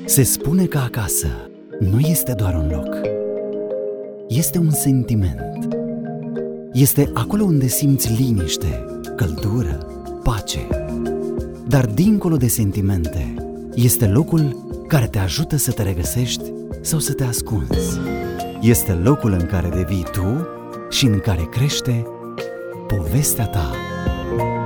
Se spune că acasă nu este doar un loc, este un sentiment. Este acolo unde simți liniște, căldură, pace. Dar dincolo de sentimente, este locul care te ajută să te regăsești sau să te ascunzi. Este locul în care devii tu și în care crește povestea ta.